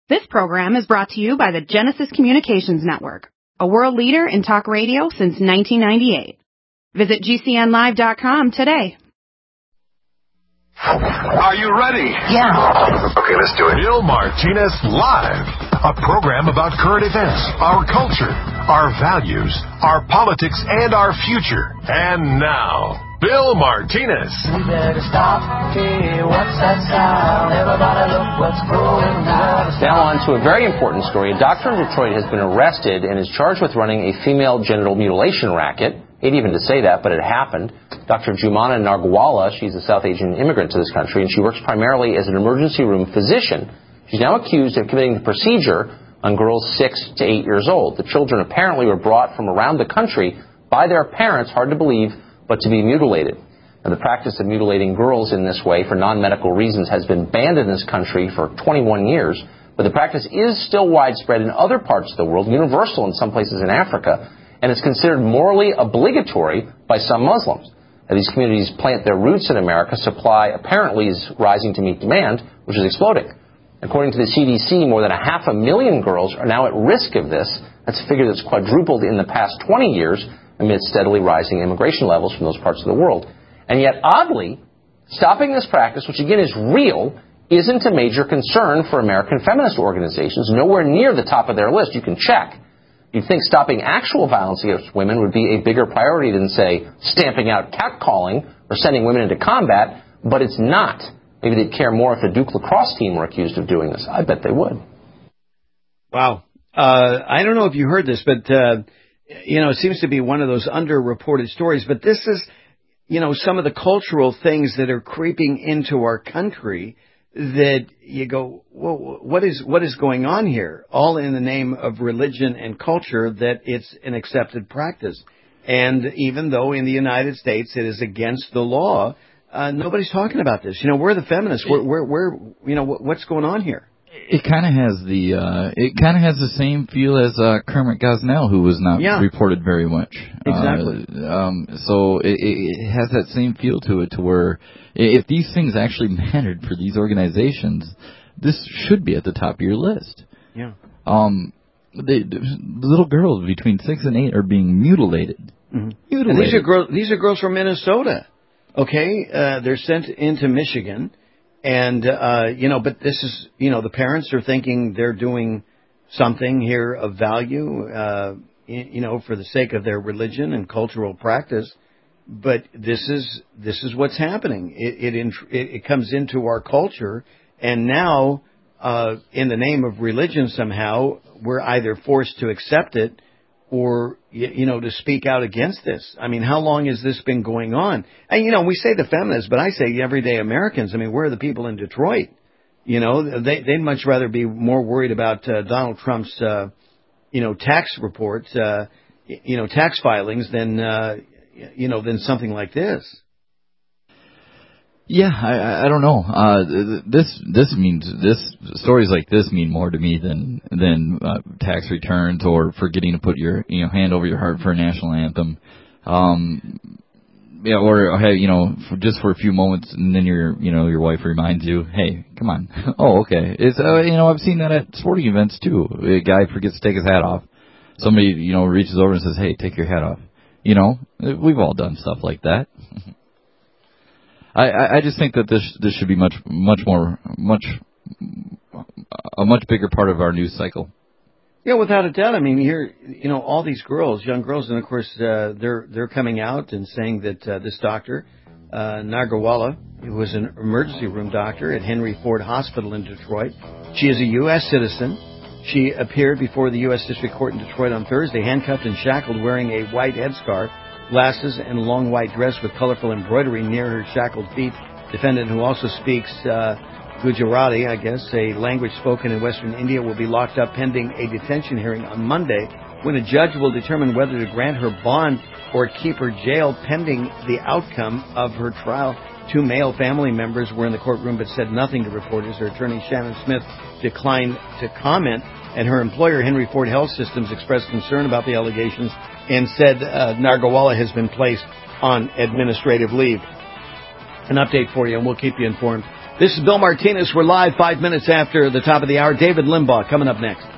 This program is brought to you by the Genesis Communications Network, a world leader in talk radio since 1998. Visit GCNlive.com today. Are you ready? Yeah. Okay, let's do it. Bill Martinez Live, a program about current events, our culture, our values, our politics, and our future. And now, Bill Martinez. We better stop. Hey, what's that sound? Everybody look what's going on. Now on to a very important story. A doctor in Detroit has been arrested and is charged with running a female genital mutilation racket. Hate even to say that, but it happened. Dr. Jumana Nargawala, she's a South Asian immigrant to this country, and she works primarily as an emergency room physician. She's now accused of committing the procedure on girls 6 to 8 years old. The children apparently were brought from around the country by their parents, hard to believe, but to be mutilated. Now, the practice of mutilating girls in this way for non-medical reasons has been banned in this country for 21 years, but the practice is still widespread in other parts of the world, universal in some places in Africa, and is considered morally obligatory by some Muslims. Now, these communities plant their roots in America. Supply apparently is rising to meet demand, which is exploding. According to the CDC, more than 500,000 girls are now at risk of this. That's a figure that's quadrupled in the past 20 years amid steadily rising immigration levels from those parts of the world. And yet, oddly, stopping this practice, which again is real, isn't a major concern for American feminist organizations, nowhere near the top of their list. You can check. You'd think stopping actual violence against women would be a bigger priority than, say, stamping out catcalling or sending women into combat, but it's not. Maybe they'd care more if the Duke lacrosse team were accused of doing this. I bet they would. Wow. I don't know if you heard this, but, it seems to be one of those underreported stories. But this is, some of the cultural things that are creeping into our country that you go, well, what is going on here? All in the name of religion and culture, that it's an accepted practice. And even though in the United States it is against the law, nobody's talking about this. We're the feminists. What's going on here? It kind of has the same feel as Kermit Gosnell, who was not reported very much. Exactly. So it has that same feel to it, to where if these things actually mattered for these organizations, this should be at the top of your list. Yeah. The little girls between 6 and 8 are being mutilated. Mm-hmm. Mutilated. And these are girls from Minnesota. Okay, they're sent into Michigan. And, but this is, the parents are thinking they're doing something here of value, for the sake of their religion and cultural practice. But this is what's happening. It comes into our culture. And now, in the name of religion somehow, we're either forced to accept it or, to speak out against this. I mean, how long has this been going on? And, we say the feminists, but I say everyday Americans. I mean, we're the people in Detroit. They'd much rather be more worried about Donald Trump's, tax reports, tax filings than something like this. Yeah, I don't know. Stories like this mean more to me than tax returns or forgetting to put your hand over your heart for a national anthem. Or hey, just for a few moments, and then your wife reminds you, hey, come on. Oh, okay. It's I've seen that at sporting events too. A guy forgets to take his hat off. Somebody reaches over and says, hey, take your hat off. We've all done stuff like that. I just think that this should be a much bigger part of our news cycle. Yeah, without a doubt. I mean, here, all these young girls, and of course, they're coming out and saying that this doctor, Nargawala, who was an emergency room doctor at Henry Ford Hospital in Detroit, she is a U.S. citizen. She appeared before the U.S. District Court in Detroit on Thursday, handcuffed and shackled, wearing a white headscarf, glasses, and a long white dress with colorful embroidery near her shackled feet. Defendant, who also speaks Gujarati, I guess, a language spoken in Western India, will be locked up pending a detention hearing on Monday, when a judge will determine whether to grant her bond or keep her jailed pending the outcome of her trial. 2 male family members were in the courtroom but said nothing to reporters. Her attorney, Shannon Smith, declined to comment, and her employer, Henry Ford Health Systems, expressed concern about the allegations and said Nargawala has been placed on administrative leave. An update for you, and we'll keep you informed This is Bill Martinez. We're live 5 minutes after the top of the hour. David Limbaugh coming up next.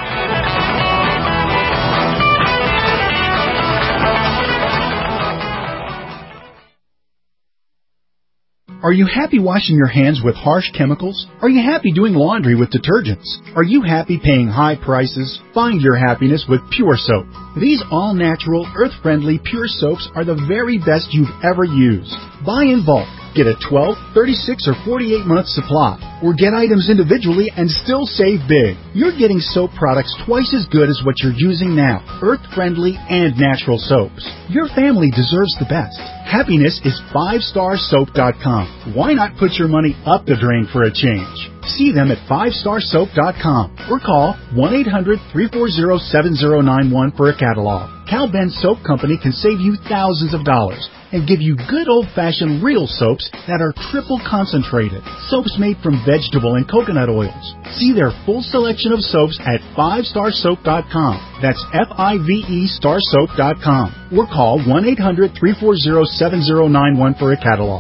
Are you happy washing your hands with harsh chemicals? Are you happy doing laundry with detergents? Are you happy paying high prices? Find your happiness with Pure Soap. These all-natural, earth-friendly Pure Soaps are the very best you've ever used. Buy in bulk. Get a 12, 36, or 48-month supply. Or get items individually and still save big. You're getting soap products twice as good as what you're using now. Earth-friendly and natural soaps. Your family deserves the best. Happiness is 5starsoap.com. Why not put your money up the drain for a change? See them at 5starsoap.com or call 1-800-340-7091 for a catalog. Cal Ben Soap Company can save you thousands of dollars and give you good old-fashioned real soaps that are triple concentrated. Soaps made from vegetable and coconut oils. See their full selection of soaps at 5starsoap.com. That's F-I-V-E starsoap.com. Or call 1-800-340-7091 for a catalog.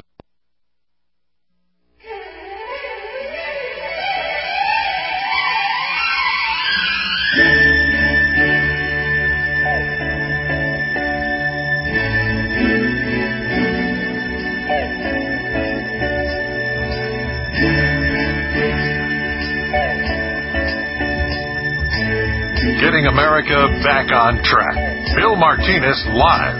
Getting America back on track. Bill Martinez Live.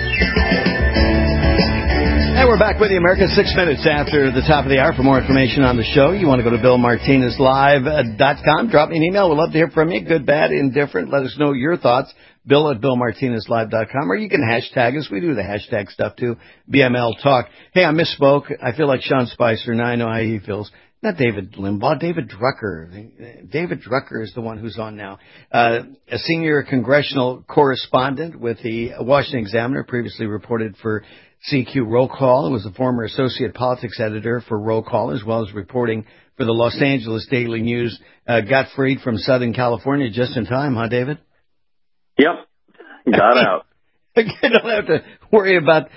And we're back with you, America, 6 minutes after the top of the hour. For more information on the show, you want to go to BillMartinezLive.com. Drop me an email. We'd love to hear from you. Good, bad, indifferent. Let us know your thoughts. Bill at BillMartinezLive.com. Or you can hashtag us. We do the hashtag stuff too. BML Talk. Hey, I misspoke. I feel like Sean Spicer. Now I know how he feels. Not David Limbaugh, David Drucker. David Drucker is the one who's on now. A senior congressional correspondent with the Washington Examiner, previously reported for CQ Roll Call, was a former associate politics editor for Roll Call, as well as reporting for the Los Angeles Daily News. Got freed from Southern California just in time, huh, David? Yep, got out. I don't have to worry about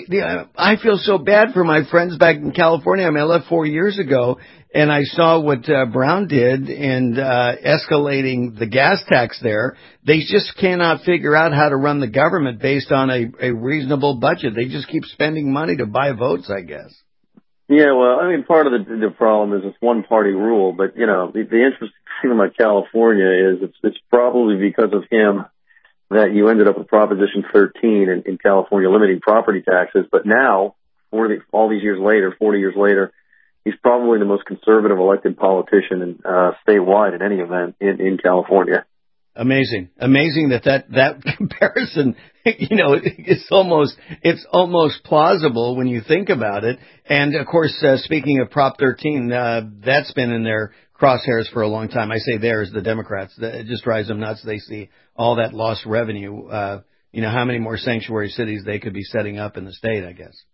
I feel so bad for my friends back in California. I mean, I left 4 years ago, and I saw what Brown did in escalating the gas tax there. They just cannot figure out how to run the government based on a reasonable budget. They just keep spending money to buy votes, I guess. Yeah, well, I mean, part of the problem is it's one-party rule, but, you know, the interesting thing about California is it's probably because of him that you ended up with Proposition 13 in California limiting property taxes. But now, all these years later, 40 years later, he's probably the most conservative elected politician statewide in any event in California. Amazing that comparison, you know, it's almost plausible when you think about it. And of course, speaking of Prop 13, that's been in their crosshairs for a long time. I say theirs, the Democrats. It just drives them nuts. They see all that lost revenue. You know, how many more sanctuary cities they could be setting up in the state, I guess.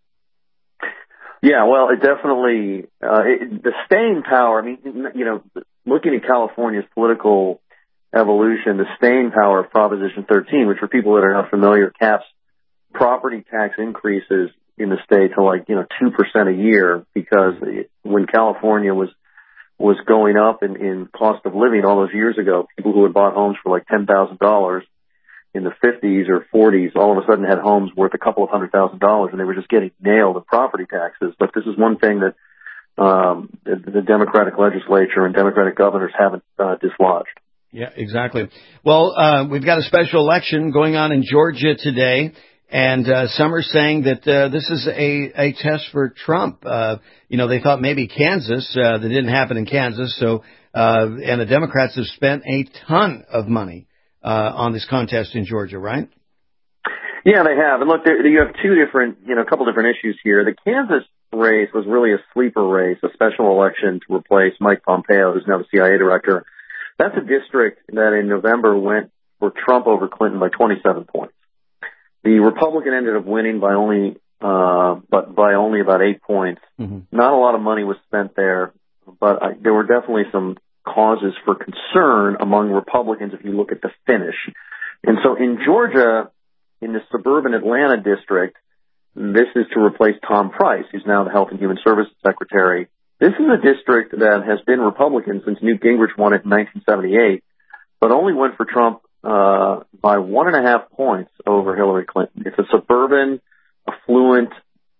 Yeah, well, it definitely, the staying power, I mean, you know, looking at California's political evolution, the staying power of Proposition 13, which for people that are not familiar, caps property tax increases in the state to 2% a year, because when California was going up in cost of living all those years ago, people who had bought homes for like $10,000 in the 50s or 40s all of a sudden had homes worth a couple of $100,000, and they were just getting nailed in property taxes. But this is one thing that the Democratic legislature and Democratic governors haven't dislodged. Yeah, exactly. Well, we've got a special election going on in Georgia today, and some are saying that this is a test for Trump. You know, they thought maybe Kansas, that didn't happen in Kansas, so and the Democrats have spent a ton of money on this contest in Georgia, right? Yeah, they have. And look, you have a couple different issues here. The Kansas race was really a sleeper race, a special election to replace Mike Pompeo, who's now the CIA director. That's a district that in November went for Trump over Clinton by 27 points. The Republican ended up winning by only about 8 points. Mm-hmm. Not a lot of money was spent there, but there were definitely some causes for concern among Republicans if you look at the finish. And so in Georgia, in the suburban Atlanta district, this is to replace Tom Price, who's now the Health and Human Services Secretary This is a district that has been Republican since Newt Gingrich won it in 1978, but only went for Trump by 1.5 points over Hillary Clinton. It's a suburban, affluent,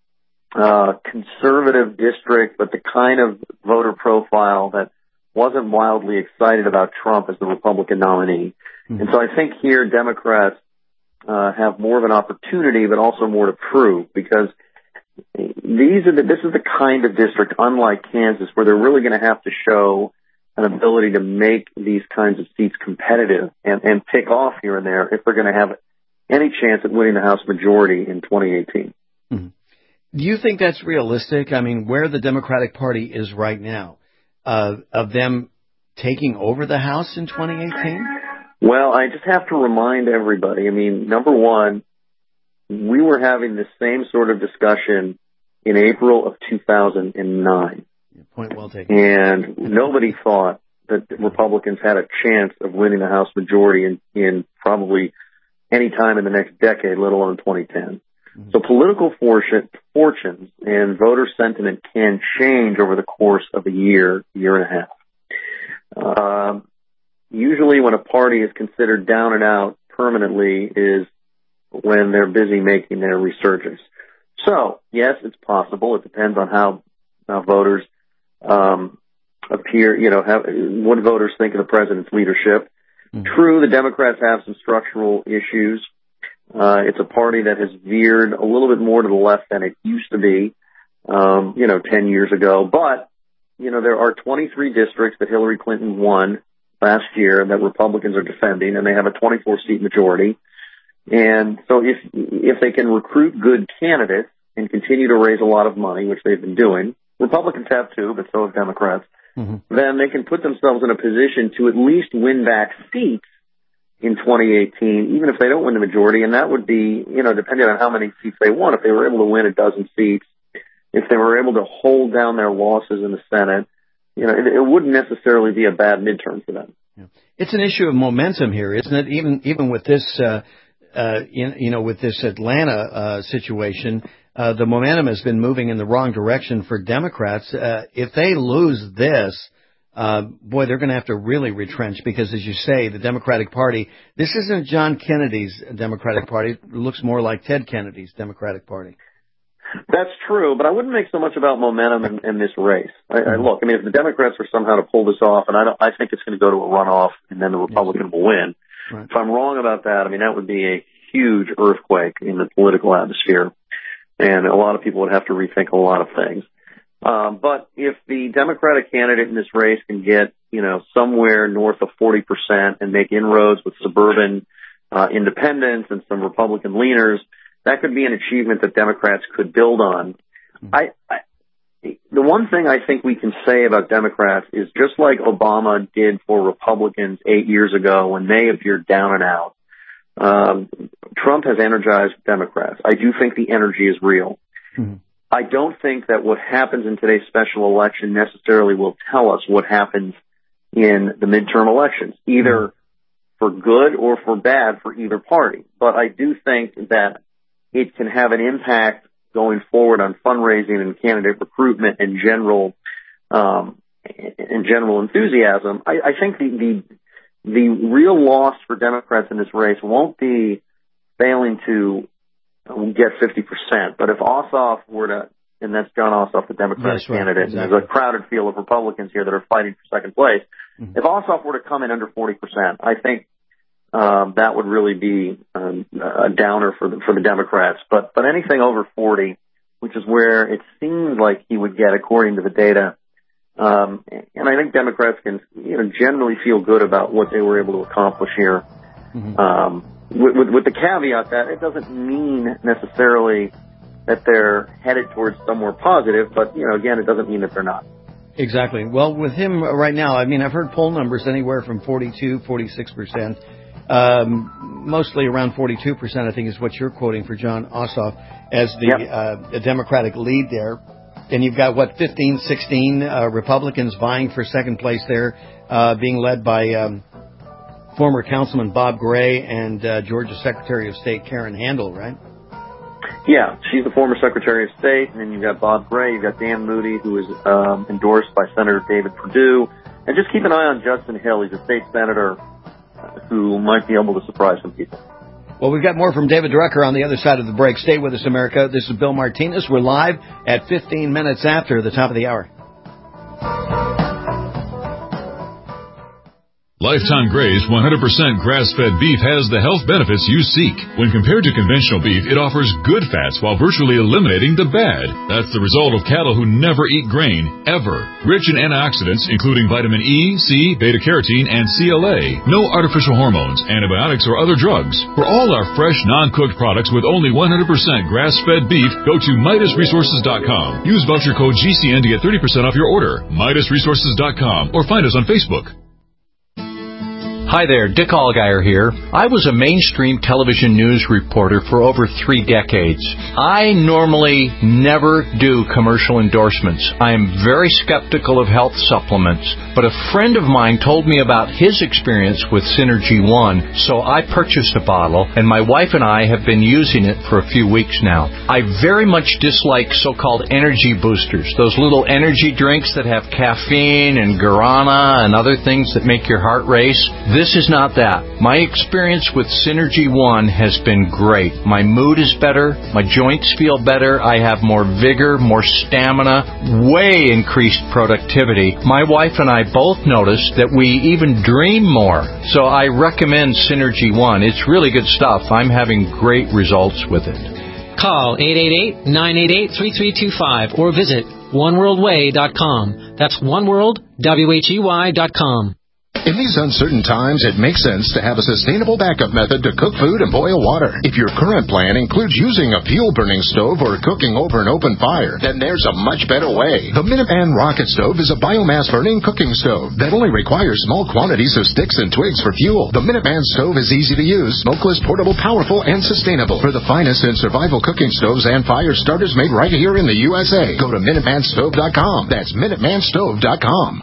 conservative district, but the kind of voter profile that wasn't wildly excited about Trump as the Republican nominee. Mm-hmm. And so I think here Democrats have more of an opportunity, but also more to prove, because this is the kind of district, unlike Kansas, where they're really going to have to show an ability to make these kinds of seats competitive and pick off here and there if they're going to have any chance at winning the House majority in 2018. Mm-hmm. Do you think that's realistic? I mean, where the Democratic Party is right now, of them taking over the House in 2018? Well, I just have to remind everybody, I mean, number one, we were having the same sort of discussion in April of 2009. Point well taken. And nobody thought that Republicans had a chance of winning the House majority in probably any time in the next decade, let alone 2010. Mm-hmm. So political fortunes and voter sentiment can change over the course of a year and a half. Usually when a party is considered down and out permanently is when they're busy making their resurgence. So, yes, it's possible. It depends on how voters appear, what voters think of the president's leadership. Mm-hmm. True, the Democrats have some structural issues. It's a party that has veered a little bit more to the left than it used to be, 10 years ago. But, there are 23 districts that Hillary Clinton won last year that Republicans are defending, and they have a 24-seat majority. And so if they can recruit good candidates and continue to raise a lot of money, which they've been doing, Republicans have too, but so have Democrats, mm-hmm. then they can put themselves in a position to at least win back seats in 2018, even if they don't win the majority. And that would be, depending on how many seats they won, if they were able to win a dozen seats, if they were able to hold down their losses in the Senate, it wouldn't necessarily be a bad midterm for them. Yeah. It's an issue of momentum here, isn't it? Even with this, with this Atlanta situation, the momentum has been moving in the wrong direction for Democrats. If they lose this, they're going to have to really retrench, because, as you say, the Democratic Party, this isn't John Kennedy's Democratic Party. It looks more like Ted Kennedy's Democratic Party. That's true, but I wouldn't make so much about momentum in this race. Look, if the Democrats are somehow to pull this off, and I think it's going to go to a runoff, and then the Republican will win. Right. If I'm wrong about that, that would be a huge earthquake in the political atmosphere, and a lot of people would have to rethink a lot of things. But if the Democratic candidate in this race can get, somewhere north of 40% and make inroads with suburban independents and some Republican leaners, that could be an achievement that Democrats could build on. The one thing I think we can say about Democrats is, just like Obama did for Republicans 8 years ago when they appeared down and out, Trump has energized Democrats. I do think the energy is real. Mm-hmm. I don't think that what happens in today's special election necessarily will tell us what happens in the midterm elections, either for good or for bad for either party. But I do think that it can have an impact going forward on fundraising and candidate recruitment and general enthusiasm. I think the real loss for Democrats in this race won't be failing to get 50%. But if Ossoff were to, and that's John Ossoff, the Democratic candidate, exactly. And there's a crowded field of Republicans here that are fighting for second place. Mm-hmm. If Ossoff were to come in under 40%, I think that would really be a downer for the Democrats. But anything over 40, which is where it seems like he would get according to the data, and I think Democrats can generally feel good about what they were able to accomplish here. Mm-hmm. With the caveat that it doesn't mean necessarily that they're headed towards somewhere positive, but again, it doesn't mean that they're not. Exactly. Well, with him right now, I've heard poll numbers anywhere from 42, 46%. Mostly around 42%, I think, is what you're quoting for John Ossoff as the Democratic lead there. And you've got, 15, 16 Republicans vying for second place there, being led by former Councilman Bob Gray and Georgia Secretary of State Karen Handel, right? Yeah, she's the former Secretary of State, and then you've got Bob Gray, you've got Dan Moody, who is endorsed by Senator David Perdue, and just keep an eye on Judson Hill. He's a state senator who might be able to surprise some people. Well, we've got more from David Drucker on the other side of the break. Stay with us, America. This is Bill Martinez. We're live at 15 minutes after the top of the hour. Lifetime Graze 100% grass-fed beef has the health benefits you seek. When compared to conventional beef, it offers good fats while virtually eliminating the bad. That's the result of cattle who never eat grain, ever. Rich in antioxidants, including vitamin E, C, beta-carotene, and CLA. No artificial hormones, antibiotics, or other drugs. For all our fresh, non-cooked products with only 100% grass-fed beef, go to MidasResources.com. Use voucher code GCN to get 30% off your order. MidasResources.com, or find us on Facebook. Hi there, Dick Allgaier here. I was a mainstream television news reporter for over 3 decades. I normally never do commercial endorsements. I am very skeptical of health supplements, but a friend of mine told me about his experience with Synergy One, so I purchased a bottle, and my wife and I have been using it for a few weeks now. I very much dislike so-called energy boosters, those little energy drinks that have caffeine and guarana and other things that make your heart race. This is not that. My experience with Synergy One has been great. My mood is better. My joints feel better. I have more vigor, more stamina, way increased productivity. My wife and I both noticed that we even dream more. So I recommend Synergy One. It's really good stuff. I'm having great results with it. Call 888-988-3325 or visit oneworldway.com. That's oneworldwhey.com. In these uncertain times, it makes sense to have a sustainable backup method to cook food and boil water. If your current plan includes using a fuel-burning stove or cooking over an open fire, then there's a much better way. The Minuteman Rocket Stove is a biomass-burning cooking stove that only requires small quantities of sticks and twigs for fuel. The Minuteman Stove is easy to use, smokeless, portable, powerful, and sustainable. For the finest in survival cooking stoves and fire starters made right here in the USA, go to MinutemanStove.com. That's MinutemanStove.com.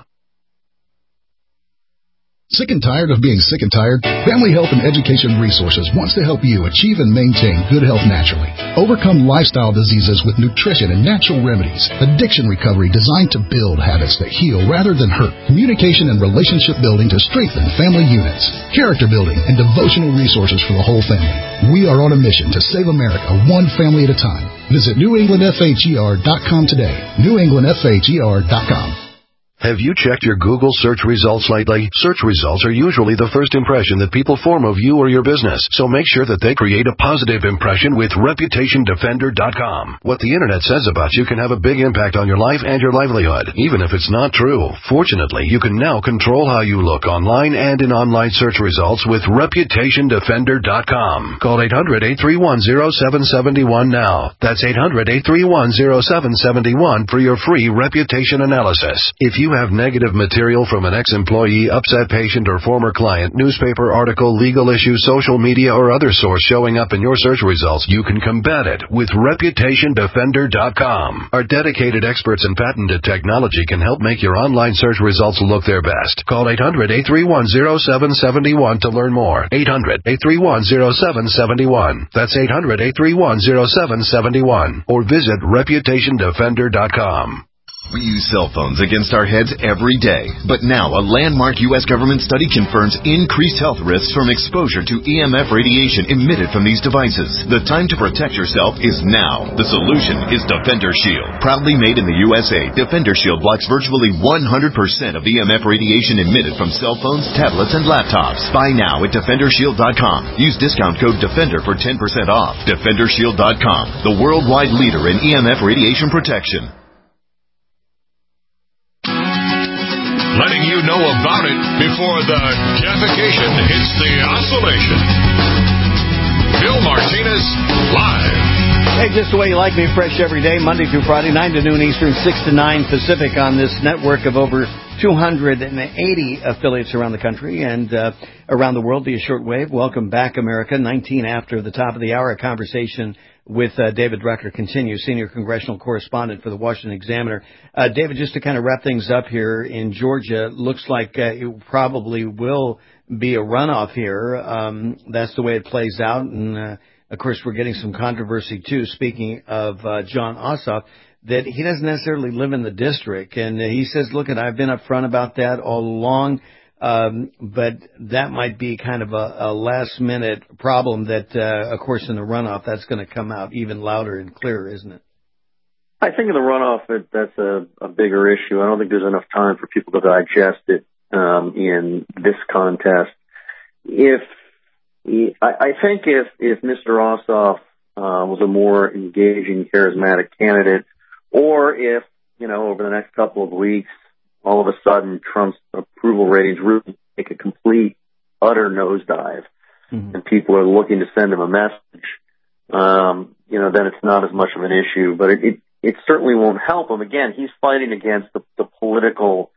Sick and tired of being sick and tired? Family Health and Education Resources wants to help you achieve and maintain good health naturally. Overcome lifestyle diseases with nutrition and natural remedies. Addiction recovery designed to build habits that heal rather than hurt. Communication and relationship building to strengthen family units. Character building and devotional resources for the whole family. We are on a mission to save America one family at a time. Visit NewEnglandFHER.com today. NewEnglandFHER.com. Have you checked your Google search results lately? Search results are usually the first impression that people form of you or your business, so make sure that they create a positive impression with ReputationDefender.com. What the Internet says about you can have a big impact on your life and your livelihood, even if it's not true. Fortunately, you can now control how you look online and in online search results with ReputationDefender.com. Call 800-831-0771 now. That's 800-831-0771 for your free reputation analysis. If you have negative material from an ex-employee, upset patient, or former client, newspaper article, legal issue, social media, or other source showing up in your search results, you can combat it with ReputationDefender.com. Our dedicated experts in patented technology can help make your online search results look their best. Call 800-831-0771 to learn more. 800-831-0771. That's 800-831-0771. Or visit ReputationDefender.com. We use cell phones against our heads every day. But now a landmark U.S. government study confirms increased health risks from exposure to EMF radiation emitted from these devices. The time to protect yourself is now. The solution is Defender Shield. Proudly made in the USA, Defender Shield blocks virtually 100% of EMF radiation emitted from cell phones, tablets, and laptops. Buy now at DefenderShield.com. Use discount code DEFENDER for 10% off. DefenderShield.com, the worldwide leader in EMF radiation protection. Letting you know about it before the defecation hits the oscillation. Bill Martinez, live. Hey, just the way you like me, fresh every day, Monday through Friday, 9 to noon Eastern, 6 to 9 Pacific on this network of over 280 affiliates around the country and around the world via shortwave. Welcome back, America. 19 after the top of the hour, a conversation with David Drucker continues, senior congressional correspondent for the Washington Examiner. David, just to kind of wrap things up here in Georgia, looks like it probably will be a runoff here. That's the way it plays out, and of course, we're getting some controversy, too, speaking of Jon Ossoff, that he doesn't necessarily live in the district. And he says, look, I've been upfront about that all along, but that might be kind of a last-minute problem that, of course, in the runoff, that's going to come out even louder and clearer, isn't it? I think in the runoff, that's a bigger issue. I don't think there's enough time for people to digest it in this contest. I think if Mr. Ossoff was a more engaging, charismatic candidate, or if, over the next couple of weeks, all of a sudden Trump's approval ratings really take a complete, utter nosedive, and people are looking to send him a message, then it's not as much of an issue. But it certainly won't help him. Again, he's fighting against the political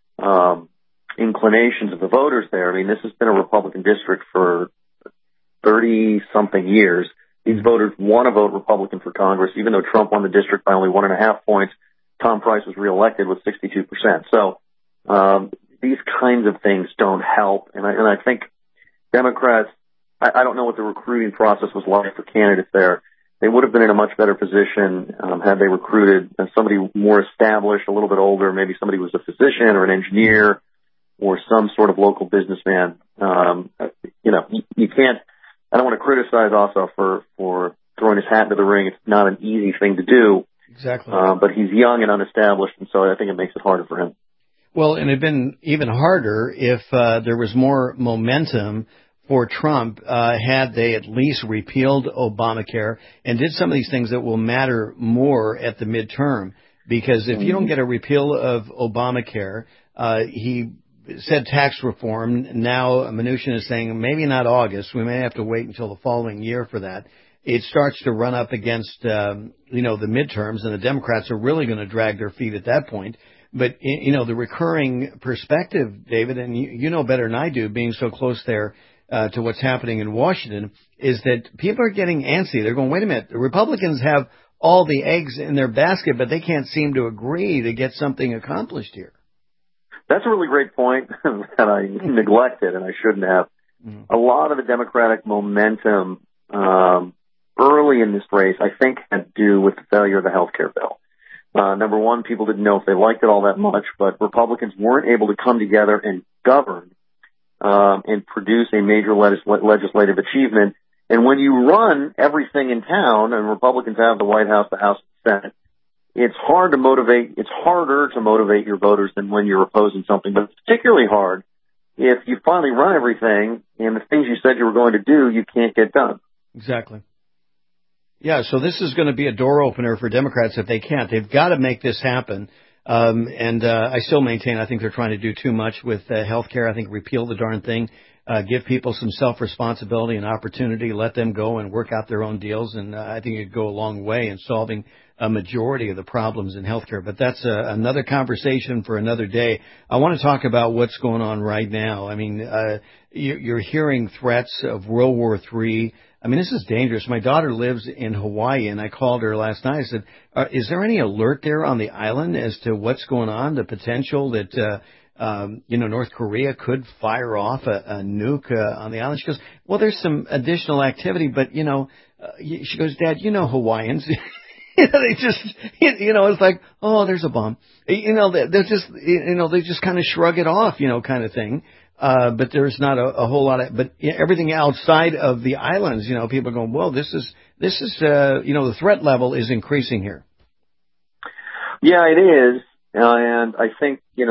inclinations of the voters there. I mean, this has been a Republican district for 30-something years. These voters want to vote Republican for Congress, even though Trump won the district by only 1.5 points. Tom Price was reelected with 62%. So these kinds of things don't help. And I think Democrats, I don't know what the recruiting process was like for candidates there. They would have been in a much better position had they recruited somebody more established, a little bit older, maybe somebody who was a physician or an engineer or some sort of local businessman. You can't. I don't want to criticize Ossoff for throwing his hat into the ring. It's not an easy thing to do. Exactly. But he's young and unestablished, and so I think it makes it harder for him. Well, and it'd been even harder if there was more momentum for Trump had they at least repealed Obamacare and did some of these things that will matter more at the midterm. Because if you don't get a repeal of Obamacare, he said tax reform. Now Mnuchin is saying maybe not August. We may have to wait until the following year for that. It starts to run up against, the midterms, and the Democrats are really going to drag their feet at that point. But, the recurring perspective, David, and you know better than I do, being so close there to what's happening in Washington, is that people are getting antsy. They're going, wait a minute, the Republicans have all the eggs in their basket, but they can't seem to agree to get something accomplished here. That's a really great point that I neglected, and I shouldn't have. A lot of the Democratic momentum early in this race, I think, had to do with the failure of the health care bill. Number one, people didn't know if they liked it all that much, but Republicans weren't able to come together and govern and produce a major legislative achievement. And when you run everything in town, and Republicans have the White House, the House, and the Senate, it's harder to motivate your voters than when you're opposing something. But it's particularly hard if you finally run everything and the things you said you were going to do, you can't get done. Exactly. Yeah, so this is going to be a door opener for Democrats if they can't. They've got to make this happen. I still maintain I think they're trying to do too much with health care. I think repeal the darn thing. Give people some self-responsibility and opportunity. Let them go and work out their own deals. And I think it'd go a long way in solving a majority of the problems in healthcare. But that's another conversation for another day. I want to talk about what's going on right now. I mean, you're hearing threats of World War III. I mean, this is dangerous. My daughter lives in Hawaii, and I called her last night. I said, is there any alert there on the island as to what's going on, the potential that North Korea could fire off a nuke on the island? She goes, well, there's some additional activity, but, she goes, Dad, Hawaiians, they just, it's like, oh, there's a bomb. They're just, they just kind of shrug it off, kind of thing. But there's not a whole lot of, but everything outside of the islands, people are going, well, this is, the threat level is increasing here. Yeah, it is. And I think, it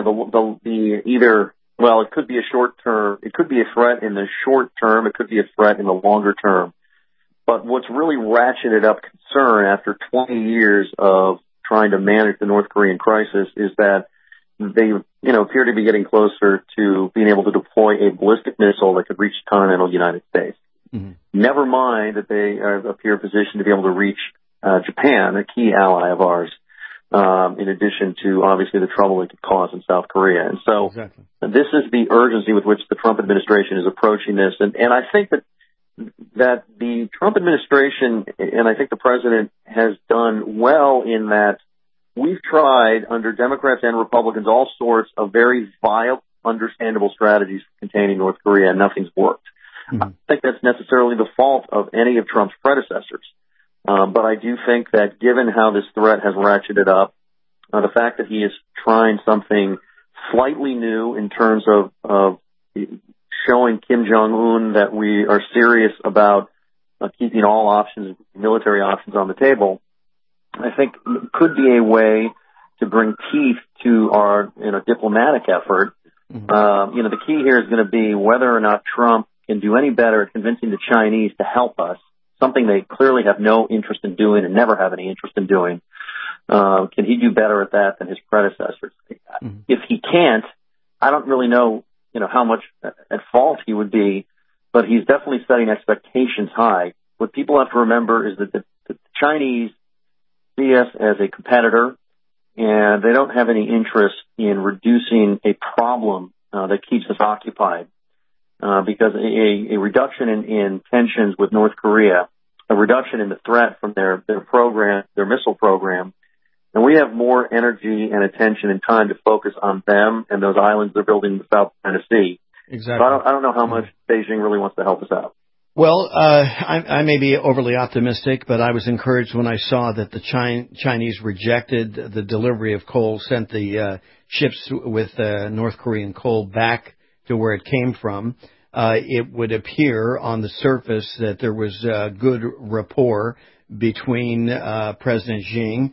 could be a short term, it could be a threat in the short term, it could be a threat in the longer term. But what's really ratcheted up concern after 20 years of trying to manage the North Korean crisis is that they, appear to be getting closer to being able to deploy a ballistic missile that could reach the continental United States. Mm-hmm. Never mind that they appear positioned to be able to reach Japan, a key ally of ours. In addition to, obviously, the trouble it could cause in South Korea. And so This is the urgency with which the Trump administration is approaching this. And I think that the Trump administration, and I think the president, has done well in that we've tried, under Democrats and Republicans, all sorts of very vile, understandable strategies for containing North Korea, and nothing's worked. I don't think that's necessarily the fault of any of Trump's predecessors. But I do think that given how this threat has ratcheted up, the fact that he is trying something slightly new in terms of showing Kim Jong-un that we are serious about keeping all options, military options on the table, I think could be a way to bring teeth to our diplomatic effort. The key here is going to be whether or not Trump can do any better at convincing the Chinese to help us, something they clearly have no interest in doing and never have any interest in doing. Can he do better at that than his predecessors? If he can't, I don't really know, how much at fault he would be, but he's definitely setting expectations high. What people have to remember is that the Chinese see us as a competitor, and they don't have any interest in reducing a problem that keeps us occupied. Because a reduction in tensions with North Korea, a reduction in the threat from their program, their missile program, and we have more energy and attention and time to focus on them and those islands they're building in the South China Sea. Exactly. So I don't know how much Beijing really wants to help us out. Well, I may be overly optimistic, but I was encouraged when I saw that the Chinese rejected the delivery of coal, sent the ships with North Korean coal back to where it came from. It would appear on the surface that there was good rapport between President Xi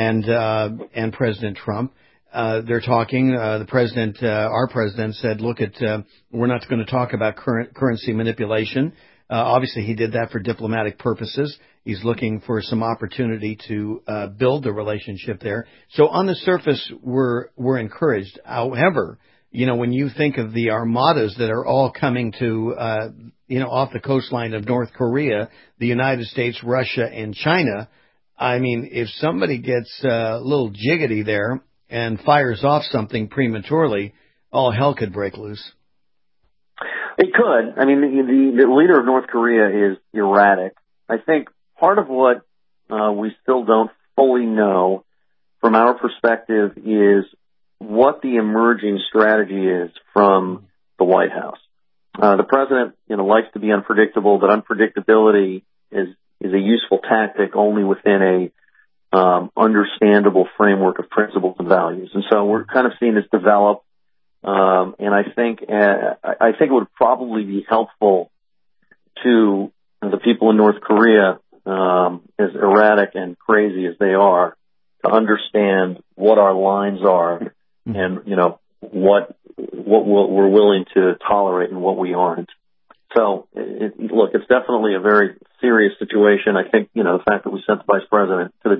and President Trump. They're talking. The president, our president, said, "Look, we're not going to talk about currency manipulation." Obviously, he did that for diplomatic purposes. He's looking for some opportunity to build a relationship there. So, on the surface, we're encouraged. However, when you think of the armadas that are all coming to, off the coastline of North Korea, the United States, Russia, and China, I mean, if somebody gets a little jiggity there and fires off something prematurely, all hell could break loose. It could. I mean, the leader of North Korea is erratic. I think part of what we still don't fully know from our perspective is what the emerging strategy is from the White House. The president, likes to be unpredictable, but unpredictability is a useful tactic only within a understandable framework of principles and values. And so we're kind of seeing this develop. And I think it would probably be helpful to the people in North Korea, as erratic and crazy as they are, to understand what our lines are and, what we're willing to tolerate and what we aren't. So, look, it's definitely a very serious situation. I think, the fact that we sent the vice president to the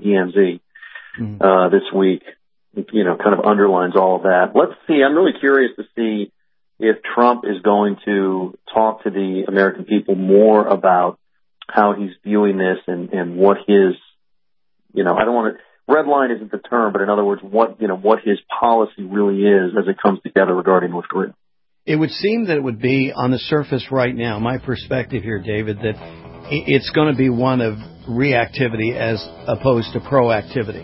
DMZ this week, kind of underlines all of that. Let's see. I'm really curious to see if Trump is going to talk to the American people more about how he's viewing this and what his, I don't want to, red line isn't the term, but in other words, what his policy really is as it comes together regarding North Korea. It would seem that it would be on the surface right now, my perspective here, David, that it's going to be one of reactivity as opposed to proactivity.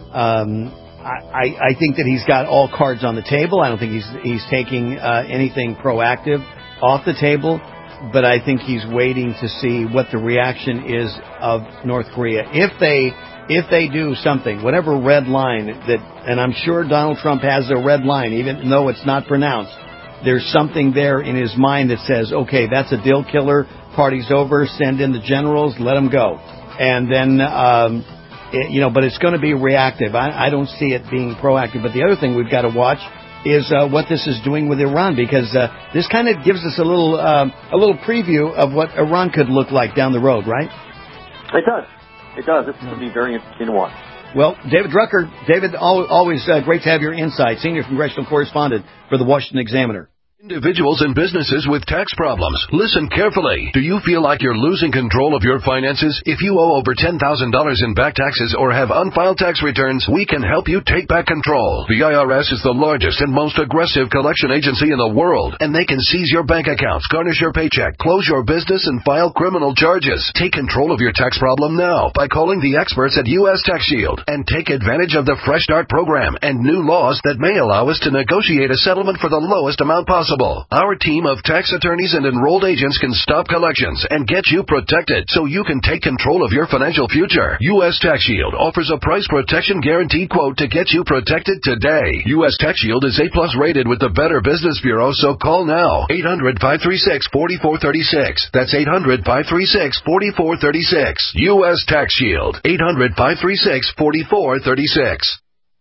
I think that he's got all cards on the table. I don't think he's taking anything proactive off the table, but I think he's waiting to see what the reaction is of North Korea. If they do something, whatever red line and I'm sure Donald Trump has a red line, even though it's not pronounced, there's something there in his mind that says, okay, that's a deal killer, party's over, send in the generals, let them go. And then, but it's going to be reactive. I don't see it being proactive. But the other thing we've got to watch is what this is doing with Iran, because this kind of gives us a little preview of what Iran could look like down the road, right? It does. It does. It's going to be very interesting to watch. Well, David Drucker, David, always great to have your insight. Senior congressional correspondent for the Washington Examiner. Individuals and businesses with tax problems, listen carefully. Do you feel like you're losing control of your finances? If you owe over $10,000 in back taxes or have unfiled tax returns, we can help you take back control. The IRS is the largest and most aggressive collection agency in the world, and they can seize your bank accounts, garnish your paycheck, close your business, and file criminal charges. Take control of your tax problem now by calling the experts at U.S. Tax Shield and take advantage of the Fresh Start program and new laws that may allow us to negotiate a settlement for the lowest amount possible. possible. Our team of tax attorneys and enrolled agents can stop collections and get you protected so you can take control of your financial future. U.S. Tax Shield offers a price protection guaranteed quote to get you protected today. U.S. Tax Shield is A+ rated with the Better Business Bureau, so call now. 800-536-4436. That's 800-536-4436. U.S. Tax Shield. 800-536-4436.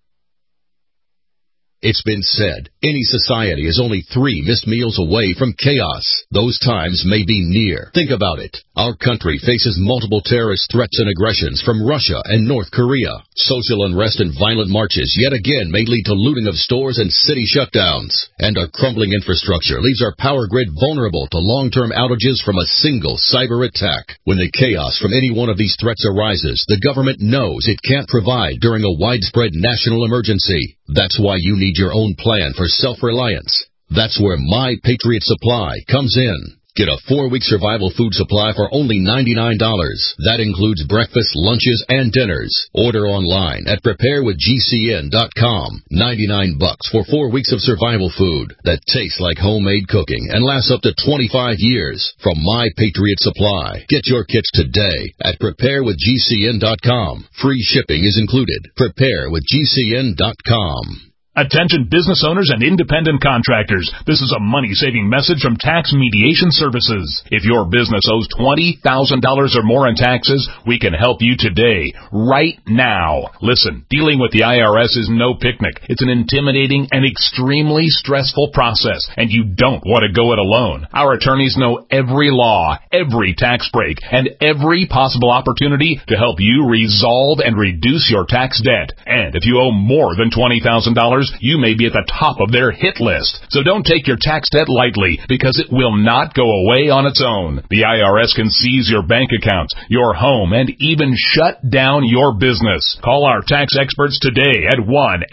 It's been said, any society is only 3 missed meals away from chaos. Those times may be near. Think about it. Our country faces multiple terrorist threats and aggressions from Russia and North Korea. Social unrest and violent marches yet again may lead to looting of stores and city shutdowns. And our crumbling infrastructure leaves our power grid vulnerable to long-term outages from a single cyber attack. When the chaos from any one of these threats arises, the government knows it can't provide during a widespread national emergency. That's why you need your own plan for self-reliance. That's where My Patriot Supply comes in. Get a 4-week survival food supply for only $99. That includes breakfast, lunches, and dinners. Order online at preparewithgcn.com. $99 for 4 weeks of survival food that tastes like homemade cooking and lasts up to 25 years from My Patriot Supply. Get your kits today at preparewithgcn.com. Free shipping is included. Preparewithgcn.com. Attention business owners and independent contractors. This is a money-saving message from Tax Mediation Services. If your business owes $20,000 or more in taxes, we can help you today, right now. Listen, dealing with the IRS is no picnic. It's an intimidating and extremely stressful process, and you don't want to go it alone. Our attorneys know every law, every tax break, and every possible opportunity to help you resolve and reduce your tax debt. And if you owe more than $20,000, you may be at the top of their hit list. So don't take your tax debt lightly, because it will not go away on its own. The IRS can seize your bank accounts, your home, and even shut down your business. Call our tax experts today at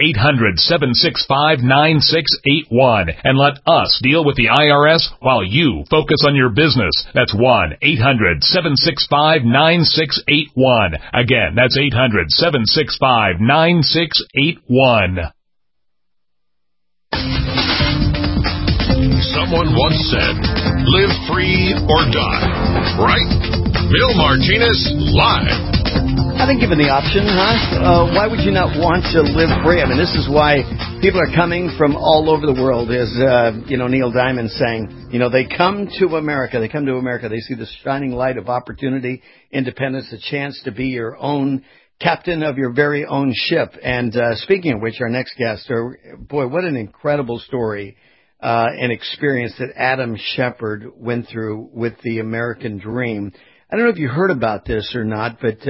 1-800-765-9681 and let us deal with the IRS while you focus on your business. That's 1-800-765-9681. Again, that's 800-765-9681. Someone once said, live free or die. Right? Bill Martinez, live. I think given the option, why would you not want to live free? I mean, this is why people are coming from all over the world, as, Neil Diamond saying. They come to America. They see the shining light of opportunity, independence, a chance to be your own captain of your very own ship. And speaking of which, our next guest, boy, what an incredible story and experience that Adam Shepard went through with the American Dream. I don't know if you heard about this or not, but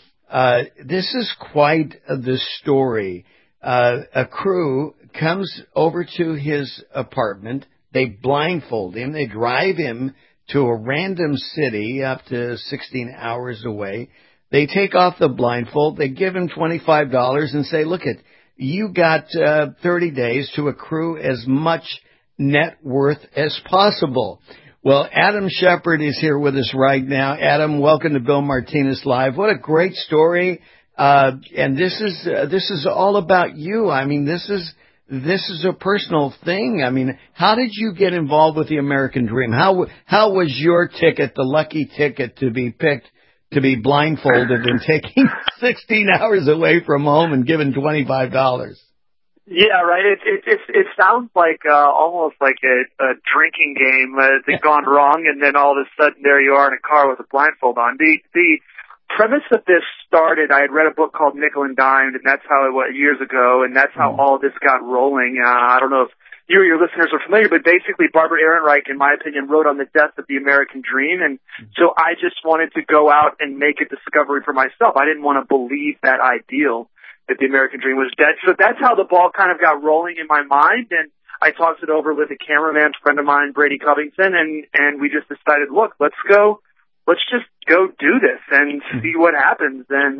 this is quite the story. A crew comes over to his apartment. They blindfold him. They drive him to a random city up to 16 hours away. They take off the blindfold. They give him $25 and say, look, you got 30 days to accrue as much net worth as possible. Well, Adam Shepard is here with us right now. Adam, welcome to Bill Martinez Live. What a great story. And this is all about you. I mean, this is a personal thing. I mean, how did you get involved with the American Dream? How was your ticket, the lucky ticket to be picked to be blindfolded and taking 16 hours away from home and given $25? Yeah, right. It sounds like almost like a drinking game that's gone wrong, and then all of a sudden there you are in a car with a blindfold on. The premise of this started, I had read a book called Nickel and Dimed, and that's how it was years ago, and that's how all this got rolling. I don't know if you or your listeners are familiar, but basically Barbara Ehrenreich, in my opinion, wrote on the death of the American Dream, and so I just wanted to go out and make a discovery for myself. I didn't want to believe that ideal that the American Dream was dead. So that's how the ball kind of got rolling in my mind, and I talked it over with a cameraman friend of mine, Brady Covington, and we just decided, look, let's just go do this and see what happens. And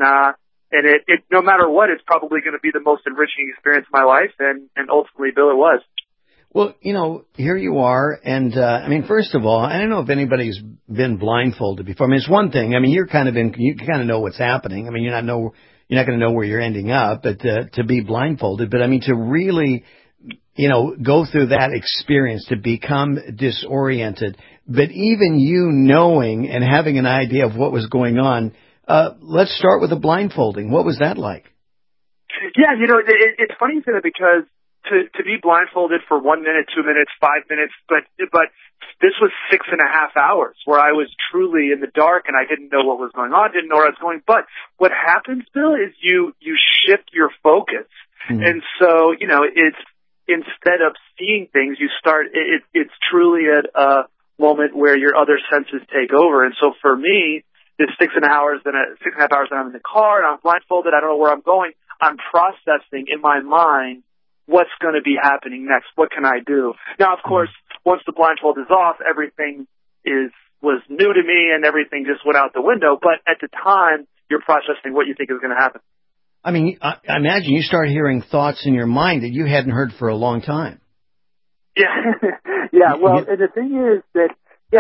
it no matter what, it's probably going to be the most enriching experience of my life, and ultimately, Bill, it was. Well, here you are, and first of all, I don't know if anybody's been blindfolded before. I mean, it's one thing. I mean, you kind of know what's happening. I mean, you're not going to know where you're ending up, but to be blindfolded. But I mean, to really go through that experience to become disoriented. But even you knowing and having an idea of what was going on, let's start with the blindfolding. What was that like? Yeah, it's funny you say that because to be blindfolded for 1 minute, 2 minutes, 5 minutes, but this was 6.5 hours where I was truly in the dark and I didn't know what was going on, didn't know where I was going. But what happens, Bill, is you shift your focus. Mm-hmm. And so, it's instead of seeing things, you start, it's truly a moment where your other senses take over. And so for me, this 6.5 hours that I'm in the car and I'm blindfolded, I don't know where I'm going, I'm processing in my mind what's going to be happening next. What can I do? Now, of course, once the blindfold is off, everything was new to me and everything just went out the window. But at the time, you're processing what you think is going to happen. I mean, I imagine you start hearing thoughts in your mind that you hadn't heard for a long time. Yeah. Yeah. Well, and the thing is that,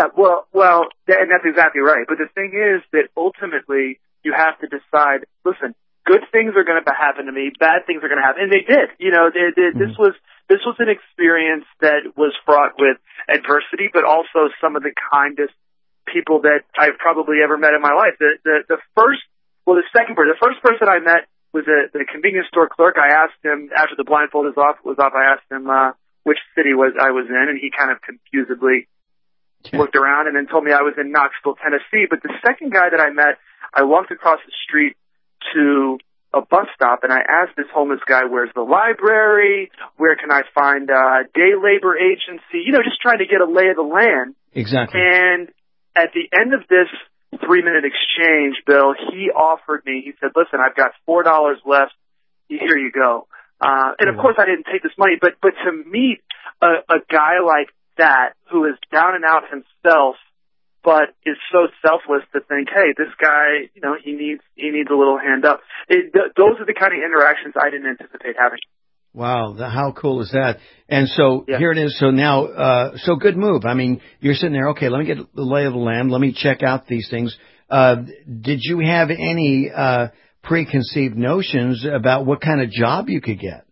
and that's exactly right. But the thing is that ultimately you have to decide, listen, good things are going to happen to me. Bad things are going to happen. And they did. This was an experience that was fraught with adversity, but also some of the kindest people that I've probably ever met in my life. The first person I met was the convenience store clerk. I asked him after the blindfold was off. I asked him which city I was in, and he kind of confusedly looked around and then told me I was in Knoxville, Tennessee. But the second guy that I met, I walked across the street to a bus stop, and I asked this homeless guy, where's the library? Where can I find a day labor agency? Just trying to get a lay of the land. Exactly. And at the end of this 3-minute exchange, Bill, he said, listen, I've got $4 left. Here you go. And of course I didn't take this money, but to meet a guy like that who is down and out himself, but is so selfless to think, hey, this guy, he needs a little hand up. Those are the kind of interactions I didn't anticipate having. Wow, how cool is that? And so Here it is. So now, so good move. I mean, you're sitting there, okay, let me get the lay of the land. Let me check out these things. Did you have any preconceived notions about what kind of job you could get?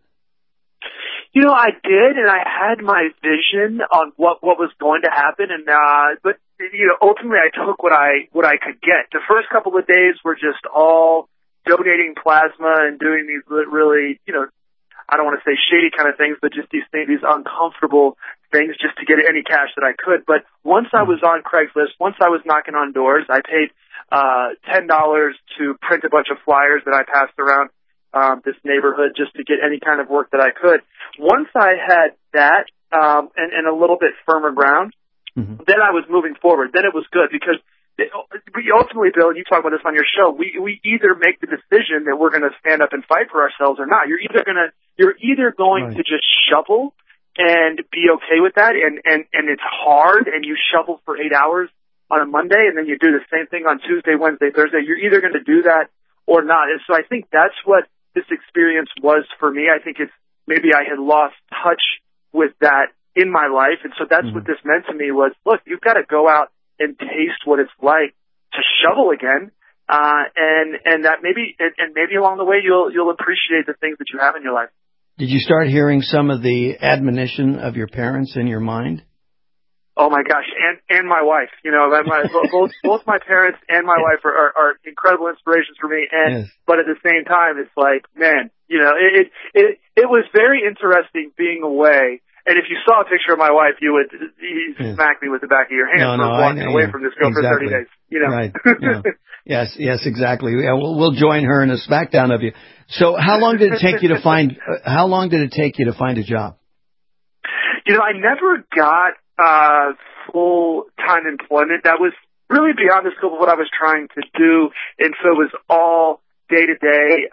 I did, and I had my vision on what was going to happen, and but ultimately I took what I could get. The first couple of days were just all donating plasma and doing these really, I don't want to say shady kind of things, but just these uncomfortable things just to get any cash that I could. But once I was on Craigslist, once I was knocking on doors, I paid $10 to print a bunch of flyers that I passed around this neighborhood just to get any kind of work that I could. Once I had that and a little bit firmer ground, then I was moving forward. Then it was good because we ultimately, Bill, and you talk about this on your show, we either make the decision that we're going to stand up and fight for ourselves or not. You're either going to just shovel and be okay with that, and it's hard, and you shovel for 8 hours on a Monday, and then you do the same thing on Tuesday, Wednesday, Thursday. You're either going to do that or not. And so I think that's what this experience was for me. I think maybe I had lost touch with that in my life, and so that's what this meant to me was, look, you've got to go out and taste what it's like to shovel again, and that maybe along the way you'll appreciate the things that you have in your life. Did you start hearing some of the admonition of your parents in your mind? Oh my gosh, and my wife. Both my parents and my wife are incredible inspirations for me. And but at the same time, it's like, man, it was very interesting being away. And if you saw a picture of my wife, you'd smack me with the back of your hand for walking away from this girl for 30 days. Right. Yes, exactly. Yeah, we'll join her in a smackdown of you. So how long did it take you to find a job? I never got full-time employment. That was really beyond the scope of what I was trying to do. And so it was all day-to-day,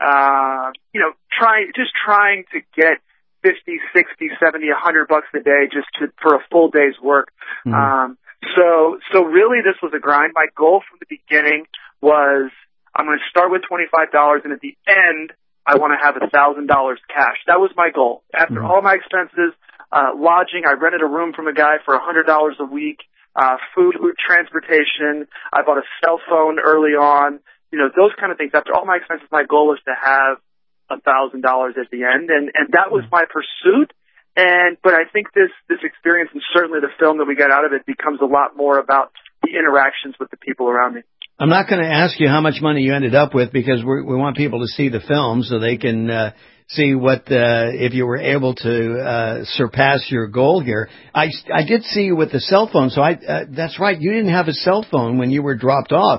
trying to get 50, 60, 70, $100 a day for a full day's work. So really this was a grind. My goal from the beginning was I'm going to start with $25, and at the end I want to have $1,000 cash. That was my goal. After all my expenses, lodging, I rented a room from a guy for $100 a week, food, transportation. I bought a cell phone early on, those kind of things. After all my expenses, my goal was to have $1,000 at the end, and that was my pursuit. But I think this experience, and certainly the film that we got out of it, becomes a lot more about the interactions with the people around me. I'm not going to ask you how much money you ended up with, because we want people to see the film so they can see what if you were able to surpass your goal here. I did see you with the cell phone, so that's right. You didn't have a cell phone when you were dropped off.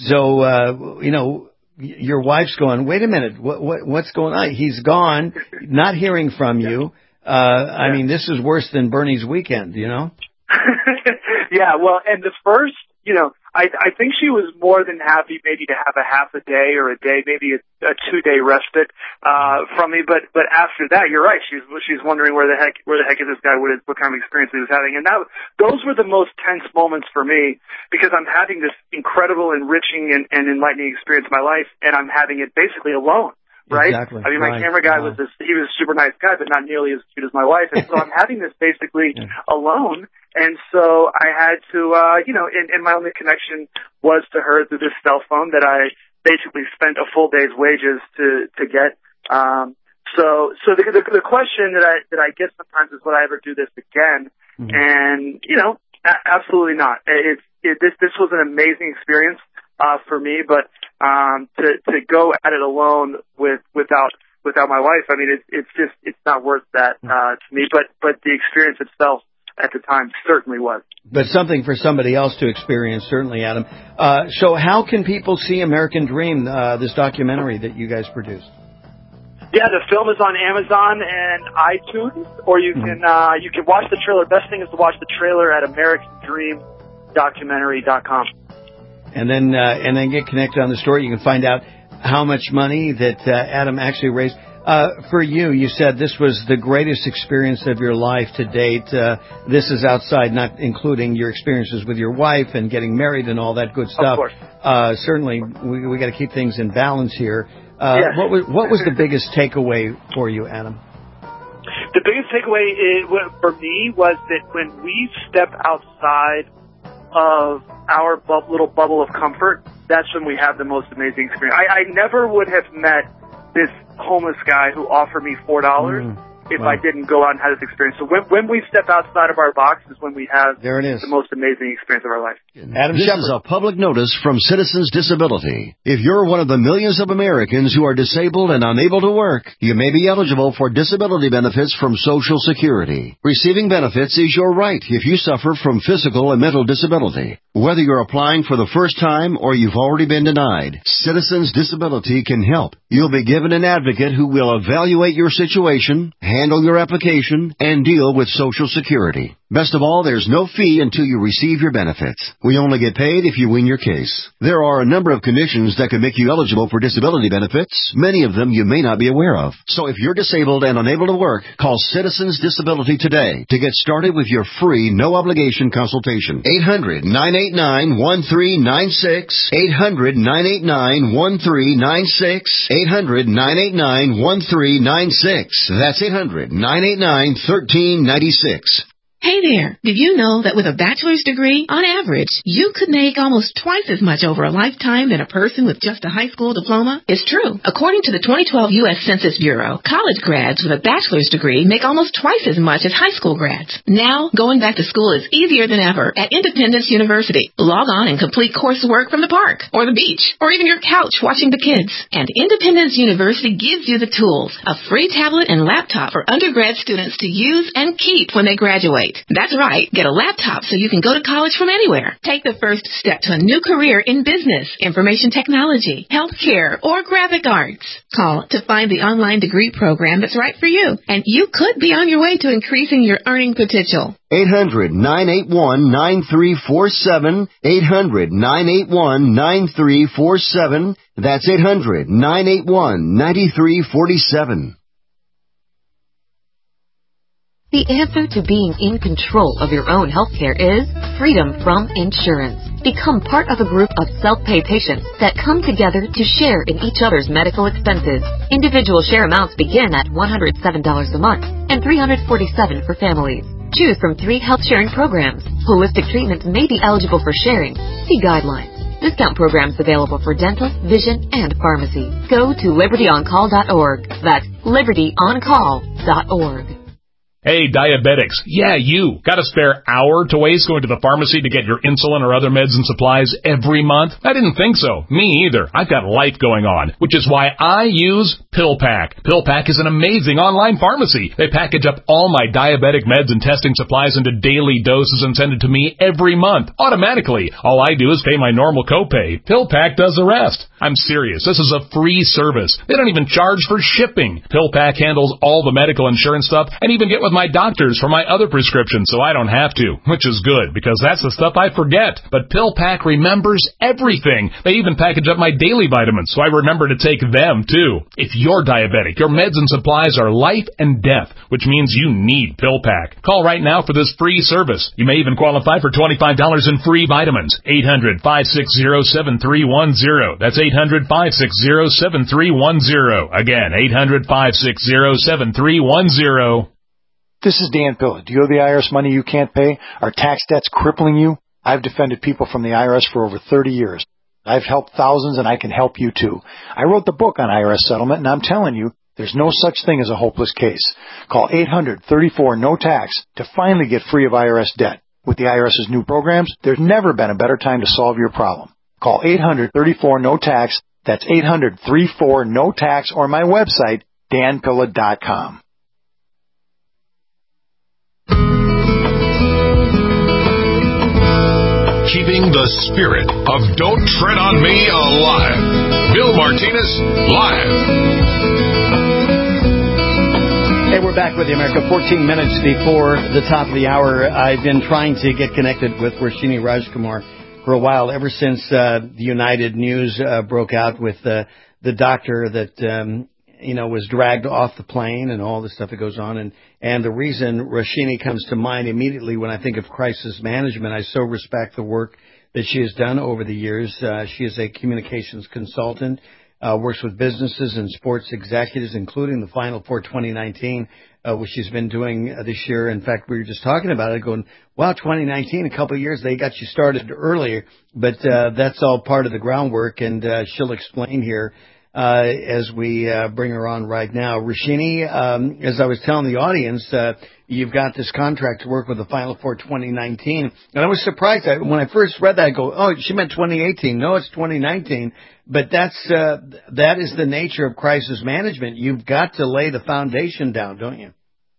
So your wife's going, wait a minute, what's going on? He's gone, not hearing from you. I mean, this is worse than Bernie's weekend, Yeah, well, and the first, I think she was more than happy maybe to have a half a day or a day, maybe a 2-day respite from me. But after that, you're right. She's wondering where the heck is this guy? What kind of experience he was having? And those were the most tense moments for me, because I'm having this incredible, enriching, and enlightening experience in my life, and I'm having it basically alone. Right? Exactly. I mean, my camera guy he was a super nice guy, but not nearly as cute as my wife. And so I'm having this basically alone. And so I had to, and my only connection was to her through this cell phone that I basically spent a full day's wages to get. So the question that I get sometimes is, would I ever do this again? Mm-hmm. And, absolutely not. This was an amazing experience for me, but to go at it alone without my wife, I mean, it's not worth that to me. But the experience itself at the time certainly was. But something for somebody else to experience, certainly, Adam. So how can people see American Dream, this documentary that you guys produced? Yeah, the film is on Amazon and iTunes, or you can watch the trailer. Best thing is to watch the trailer at AmericanDreamDocumentary.com. And then get connected on the story. You can find out how much money that Adam actually raised. For you said this was the greatest experience of your life to date. This is outside, not including your experiences with your wife and getting married and all that good stuff. Of course. Certainly, we got to keep things in balance here. Yes. What was the biggest takeaway for you, Adam? The biggest takeaway for me was that when we step outside of our little bubble of comfort, that's when we have the most amazing experience. I never would have met this homeless guy who offered me $4 if I didn't go out and have this experience. So when we step outside of our box is when we have the most amazing experience of our life. Adam Shepard. This is a public notice from Citizens Disability. If you're one of the millions of Americans who are disabled and unable to work, you may be eligible for disability benefits from Social Security. Receiving benefits is your right if you suffer from physical and mental disability. Whether you're applying for the first time or you've already been denied, Citizens Disability can help. You'll be given an advocate who will evaluate your situation, handle your application, and deal with Social Security. Best of all, there's no fee until you receive your benefits. We only get paid if you win your case. There are a number of conditions that can make you eligible for disability benefits, many of them you may not be aware of. So if you're disabled and unable to work, call Citizens Disability today to get started with your free, no-obligation consultation. 800-989-1396. 800-989-1396. 800-989-1396. That's 800-989-1396. Hey there, did you know that with a bachelor's degree, on average, you could make almost twice as much over a lifetime than a person with just a high school diploma? It's true. According to the 2012 U.S. Census Bureau, college grads with a bachelor's degree make almost twice as much as high school grads. Now, going back to school is easier than ever at Independence University. Log on and complete coursework from the park, or the beach, or even your couch watching the kids. And Independence University gives you the tools, a free tablet and laptop for undergrad students to use and keep when they graduate. That's right. Get a laptop so you can go to college from anywhere. Take the first step to a new career in business, information technology, healthcare, or graphic arts. Call to find the online degree program that's right for you. And you could be on your way to increasing your earning potential. 800-981-9347. 800-981-9347. That's 800-981-9347. The answer to being in control of your own healthcare is freedom from insurance. Become part of a group of self-pay patients that come together to share in each other's medical expenses. Individual share amounts begin at $107 a month and $347 for families. Choose from 3 health sharing programs. Holistic treatments may be eligible for sharing. See guidelines. Discount programs available for dental, vision, and pharmacy. Go to libertyoncall.org. That's libertyoncall.org. Hey, diabetics. Yeah, you. Got a spare hour to waste going to the pharmacy to get your insulin or other meds and supplies every month? I didn't think so. Me either. I've got life going on, which is why I use PillPack. PillPack is an amazing online pharmacy. They package up all my diabetic meds and testing supplies into daily doses and send it to me every month, automatically. All I do is pay my normal copay. PillPack does the rest. I'm serious. This is a free service. They don't even charge for shipping. PillPack handles all the medical insurance stuff and even get with my doctors for my other prescriptions so I don't have to, which is good because that's the stuff I forget. But PillPack remembers everything. They even package up my daily vitamins so I remember to take them too. If you're diabetic, your meds and supplies are life and death, which means you need PillPack. Call right now for this free service. You may even qualify for $25 in free vitamins. 800-560-7310. That's 800-560-7310. Again, 800-560-7310. This is Dan Pilla. Do you owe the IRS money you can't pay? Are tax debts crippling you? I've defended people from the IRS for over 30 years. I've helped thousands, and I can help you too. I wrote the book on IRS settlement, and I'm telling you, there's no such thing as a hopeless case. Call 800-34-NO-TAX to finally get free of IRS debt. With the IRS's new programs, there's never been a better time to solve your problem. Call 800-34-NO-TAX. That's 800-34-NO-TAX, or my website, danpilla.com. Keeping the spirit of Don't Tread on Me alive. Bill Martinez, live. Hey, we're back with you, America. 14 minutes before the top of the hour. I've been trying to get connected with Roshini Rajkumar for a while, ever since the United news broke out with the doctor that was dragged off the plane and all the stuff that goes on. And the reason Roshini comes to mind immediately when I think of crisis management, I so respect the work that she has done over the years. She is a communications consultant, works with businesses and sports executives, including the Final Four 2019, which she's been doing this year. In fact, we were just talking about it, going, wow, 2019, a couple of years, they got you started earlier. But that's all part of the groundwork, and she'll explain here as we bring her on right now. Roshini, as I was telling the audience, you've got this contract to work with the Final Four 2019. And I was surprised when I first read that. I go, oh, she meant 2018. No, it's 2019. But that is the nature of crisis management. You've got to lay the foundation down, don't you?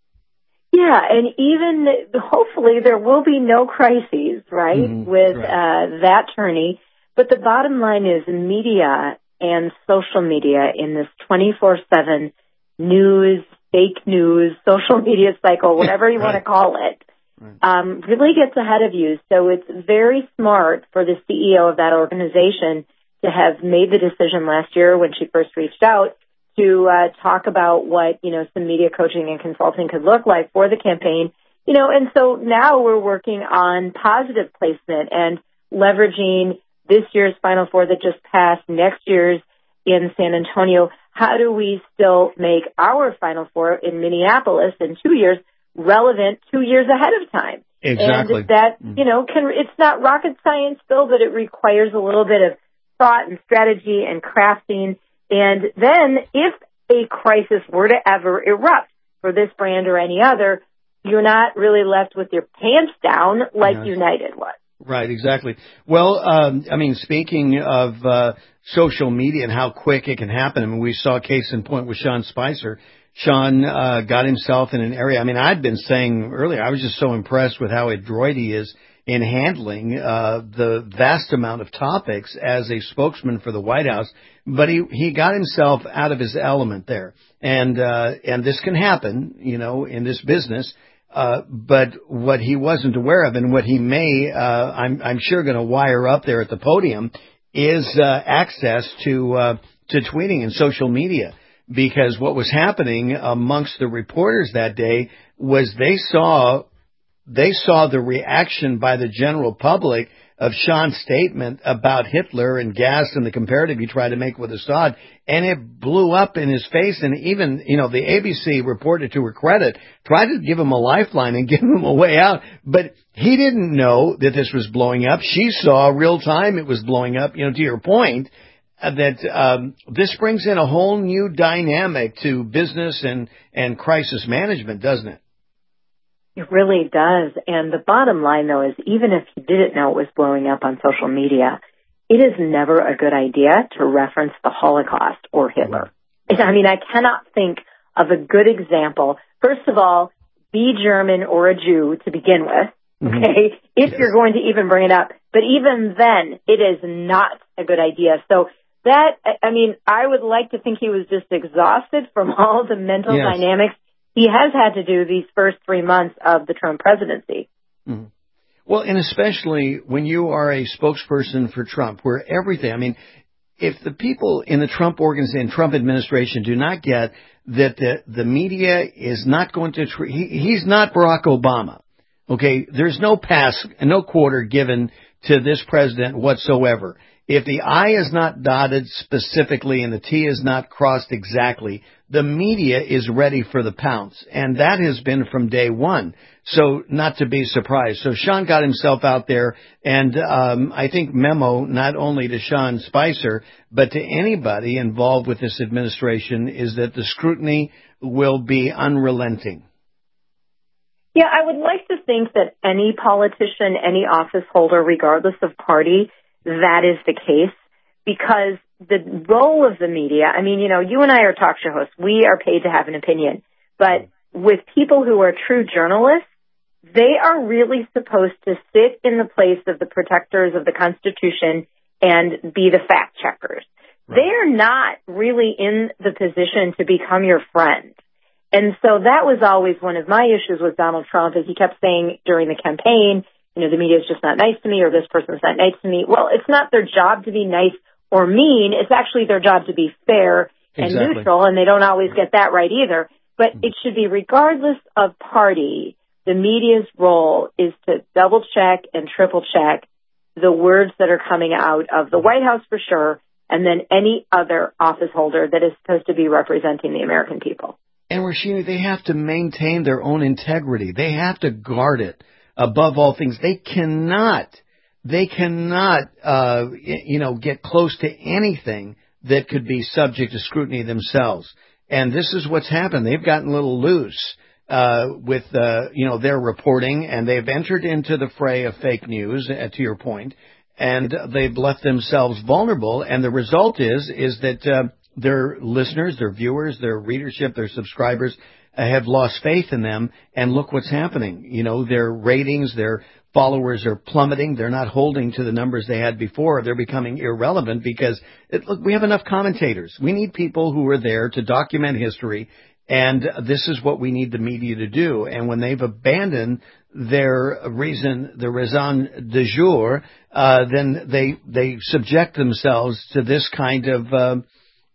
Yeah, and even hopefully there will be no crises, right, with that tourney. But the bottom line is media and social media in this 24/7 news, fake news, social media cycle, whatever you want to call it, really gets ahead of you. So it's very smart for the CEO of that organization to have made the decision last year when she first reached out to talk about what, some media coaching and consulting could look like for the campaign. And so now we're working on positive placement and leveraging this year's Final Four that just passed, next year's in San Antonio. How do we still make our Final Four in Minneapolis in 2 years relevant 2 years ahead of time? Exactly. And that, it's not rocket science, Bill, but it requires a little bit of thought and strategy and crafting. And then if a crisis were to ever erupt for this brand or any other, you're not really left with your pants down like United was. Right, exactly. Well, speaking of social media and how quick it can happen, we saw a case in point with Sean Spicer. Sean got himself in an area. I'd been saying earlier, I was just so impressed with how adroit he is in handling the vast amount of topics as a spokesman for the White House. But he got himself out of his element there. And this can happen, in this business. But what he wasn't aware of, and what he may, I'm sure, going to wire up there at the podium, is access to tweeting and social media. Because what was happening amongst the reporters that day was they saw the reaction by the general public of Sean's statement about Hitler and gas and the comparative he tried to make with Assad, and it blew up in his face. And even, the ABC reporter, to her credit, tried to give him a lifeline and give him a way out, but he didn't know that this was blowing up. She saw real time it was blowing up, to your point, that this brings in a whole new dynamic to business and crisis management, doesn't it? It really does. And the bottom line, though, is even if you didn't know it was blowing up on social media, it is never a good idea to reference the Holocaust or Hitler. I mean, I cannot think of a good example. First of all, be German or a Jew to begin with, okay, if you're going to even bring it up. But even then, it is not a good idea. So that, I mean, I would like to think he was just exhausted from all the mental dynamics he has had to do these first 3 months of the Trump presidency. Mm-hmm. Well, and especially when you are a spokesperson for Trump, where everything, I mean, if the people in the Trump organization, Trump administration do not get that the media is not going to, he's not Barack Obama. Okay. There's no pass, no quarter given to this president whatsoever. If the I is not dotted specifically and the T is not crossed exactly, the media is ready for the pounce. And that has been from day one. So not to be surprised. So Sean got himself out there, and I think memo not only to Sean Spicer, but to anybody involved with this administration is that the scrutiny will be unrelenting. Yeah, I would like to think that any politician, any office holder, regardless of party, that is the case, because the role of the media, I mean, you know, you and I are talk show hosts. We are paid to have an opinion. But with people who are true journalists, they are really supposed to sit in the place of the protectors of the Constitution and be the fact checkers. Right. They are not really in the position to become your friend. And so that was always one of my issues with Donald Trump, is he kept saying during the campaign, you know, the media is just not nice to me, or this person's not nice to me. Well, it's not their job to be nice or mean. It's actually their job to be fair and neutral, and they don't always get that right either. But it should be, regardless of party, the media's role is to double check and triple check the words that are coming out of the White House for sure, and then any other office holder that is supposed to be representing the American people. And Rashini, they have to maintain their own integrity. They have to guard it above all things. They cannot, get close to anything that could be subject to scrutiny themselves. And this is what's happened. They've gotten a little loose with their reporting, and they've entered into the fray of fake news, to your point, and they've left themselves vulnerable. And the result is that their listeners, their viewers, their readership, their subscribers have lost faith in them. And look what's happening. You know, their ratings, their followers are plummeting. They're not holding to the numbers they had before. They're becoming irrelevant because, look, we have enough commentators. We need people who are there to document history. And this is what we need the media to do. And when they've abandoned their raison d'être, then they subject themselves to this kind of,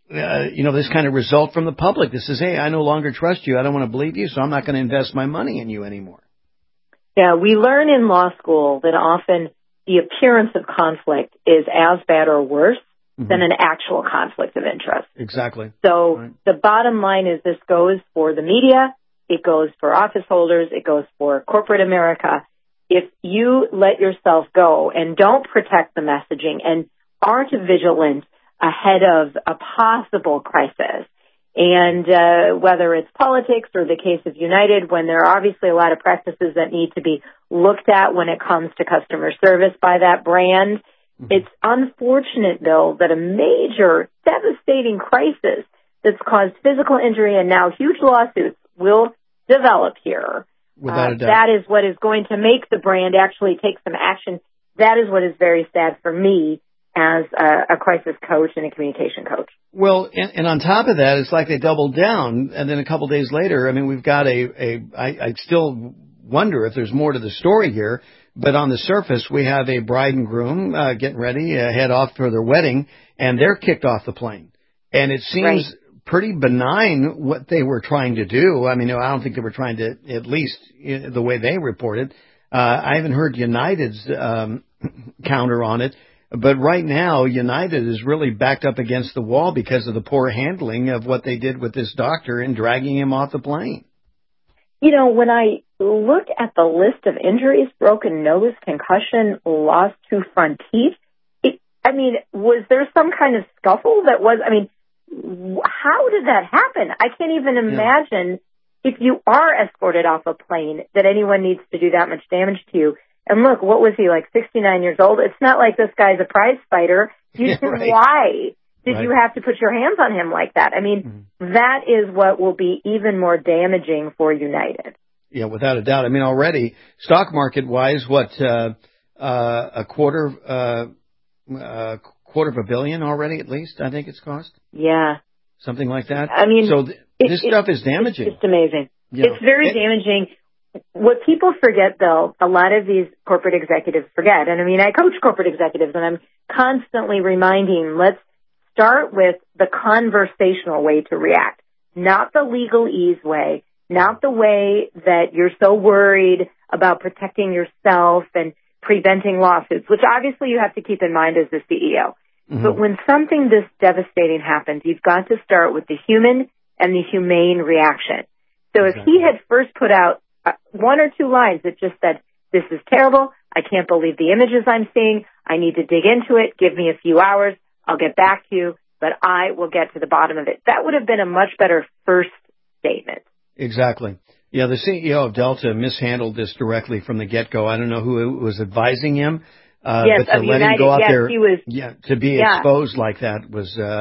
this kind of result from the public that says, hey, I no longer trust you. I don't want to believe you, so I'm not going to invest my money in you anymore. Yeah, we learn in law school that often the appearance of conflict is as bad or worse than an actual conflict of interest. Exactly. So the bottom line is this goes for the media, it goes for office holders, it goes for corporate America. If you let yourself go and don't protect the messaging and aren't vigilant ahead of a possible crisis, and whether it's politics or the case of United, when there are obviously a lot of practices that need to be looked at when it comes to customer service by that brand, it's unfortunate, Bill, that a major, devastating crisis that's caused physical injury and now huge lawsuits will develop here. Without a doubt. That is what is going to make the brand actually take some action. That is what is very sad for me as a crisis coach and a communication coach. Well, and on top of that, it's like they doubled down, and then a couple days later, I mean, we've got I still wonder if there's more to the story here, but on the surface, we have a bride and groom getting ready, head off for their wedding, and they're kicked off the plane. And it seems pretty benign what they were trying to do. I mean, I don't think they were trying to, at least the way they reported. I haven't heard United's counter on it. But right now, United is really backed up against the wall because of the poor handling of what they did with this doctor and dragging him off the plane. You know, when I look at the list of injuries, broken nose, concussion, lost 2 front teeth, was there some kind of scuffle how did that happen? I can't even imagine if you are escorted off a plane, that anyone needs to do that much damage to you. And look, what was he, like 69 years old? It's not like this guy's a prize fighter. Why did you have to put your hands on him like that? I mean, that is what will be even more damaging for United. Yeah, without a doubt. I mean, already, stock market-wise, a quarter of $1 billion already, at least, I think it's cost? Yeah. Something like that? I mean, so this stuff is damaging. It's just amazing. You know, it's very damaging. What people forget, though, a lot of these corporate executives forget, and I mean, I coach corporate executives, and I'm constantly reminding, let's start with the conversational way to react, not the legalese way, not the way that you're so worried about protecting yourself and preventing lawsuits, which obviously you have to keep in mind as the CEO. Mm-hmm. But when something this devastating happens, you've got to start with the human and the humane reaction. So if he had first put out 1 or 2 lines that just said, this is terrible, I can't believe the images I'm seeing, I need to dig into it, give me a few hours, I'll get back to you, but I will get to the bottom of it. That would have been a much better first statement. Exactly. Yeah, the CEO of Delta mishandled this directly from the get-go. I don't know who was advising him. Yes, but to let him go out there, he was, to be exposed like that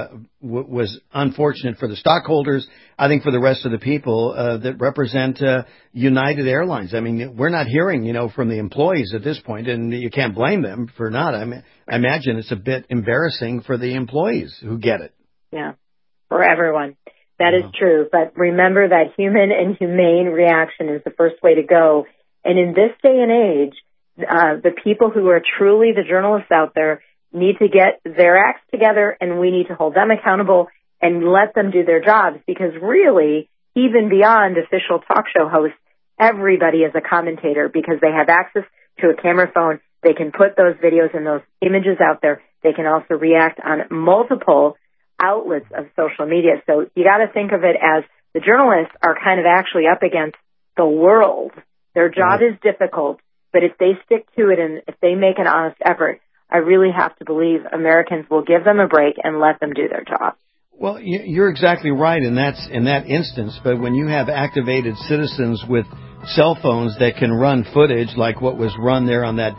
was unfortunate for the stockholders. I think for the rest of the people that represent United Airlines. I mean, we're not hearing, from the employees at this point, and you can't blame them for not. I imagine it's a bit embarrassing for the employees who get it. Yeah, for everyone. That is true. But remember that human and humane reaction is the first way to go. And in this day and age, the people who are truly the journalists out there need to get their acts together, and we need to hold them accountable and let them do their jobs, because really, even beyond official talk show hosts, everybody is a commentator because they have access to a camera phone. They can put those videos and those images out there. They can also react on multiple outlets of social media. So you got to think of it as the journalists are kind of actually up against the world. Their job is difficult, but if they stick to it and if they make an honest effort, I really have to believe Americans will give them a break and let them do their job. Well, you're exactly right in that instance. But when you have activated citizens with cell phones that can run footage like what was run there on that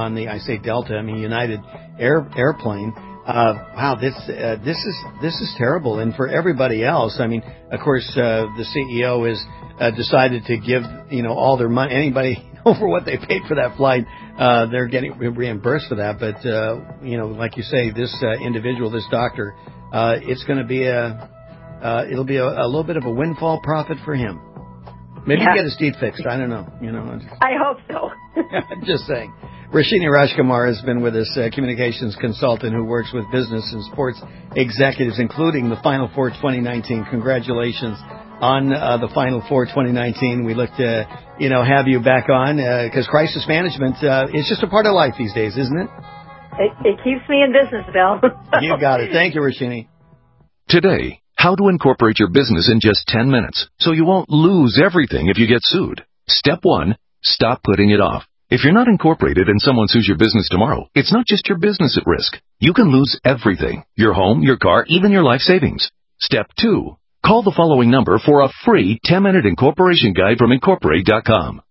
United airplane. Wow, this is terrible. And for everybody else, I mean, of course, the CEO has decided to give all their money. Anybody over what they paid for that flight, they're getting reimbursed for that. But like you say, this individual, this doctor, it's going to be it'll be a little bit of a windfall profit for him. Maybe he'll get his teeth fixed. I don't know. I hope so. I'm just saying. Rashini Rajkumar has been with us, communications consultant who works with business and sports executives, including the Final Four 2019. Congratulations on the Final Four 2019. We look to, have you back on because crisis management is just a part of life these days, isn't it? It keeps me in business, Bill. You got it. Thank you, Rashini. Today, how to incorporate your business in just 10 minutes so you won't lose everything if you get sued. Step 1, stop putting it off. If you're not incorporated and someone sues your business tomorrow, it's not just your business at risk. You can lose everything. Your home, your car, even your life savings. Step 2, call the following number for a free 10-minute incorporation guide from Incorporate.com.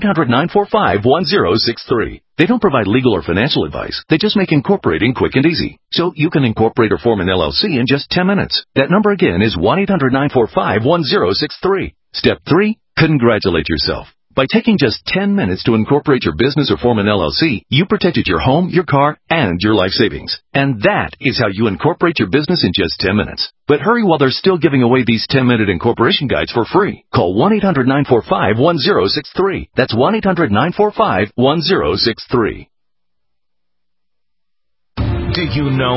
1-800-945-1063. They don't provide legal or financial advice. They just make incorporating quick and easy. So you can incorporate or form an LLC in just 10 minutes. That number again is 1-800-945-1063. Step 3, congratulate yourself. By taking just 10 minutes to incorporate your business or form an LLC, you protected your home, your car, and your life savings. And that is how you incorporate your business in just 10 minutes. But hurry while they're still giving away these 10-minute incorporation guides for free. Call 1-800-945-1063. That's 1-800-945-1063. Did you know